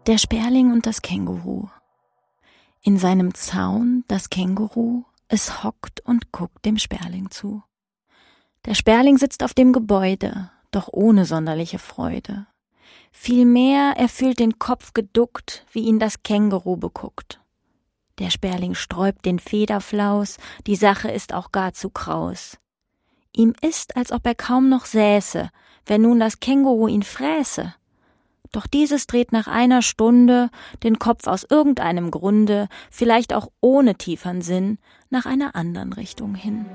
Der Sperling und das Känguru. In seinem Zaun das Känguru, es hockt und guckt dem Sperling zu. Der Sperling sitzt auf dem Gebäude, doch ohne sonderliche Freude. Vielmehr er fühlt den Kopf geduckt, wie ihn das Känguru beguckt. Der Sperling sträubt den Federflaus, die Sache ist auch gar zu kraus. Ihm ist, als ob er kaum noch säße, wenn nun das Känguru ihn fräße. Doch dieses dreht nach einer Stunde den Kopf aus irgendeinem Grunde, vielleicht auch ohne tieferen Sinn, nach einer anderen Richtung hin.